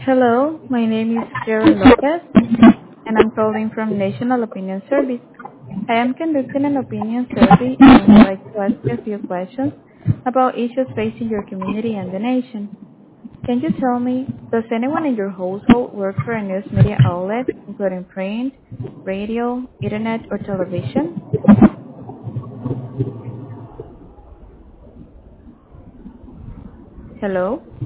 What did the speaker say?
Hello, my name is Sharon Lopez, and I'm calling from National Opinion Service. I am conducting an opinion survey and I would like to ask you a few questions about issues facing your community and the nation. Can you tell me, does anyone in your household work for a news media outlet, including print, radio, internet, or television? Hello?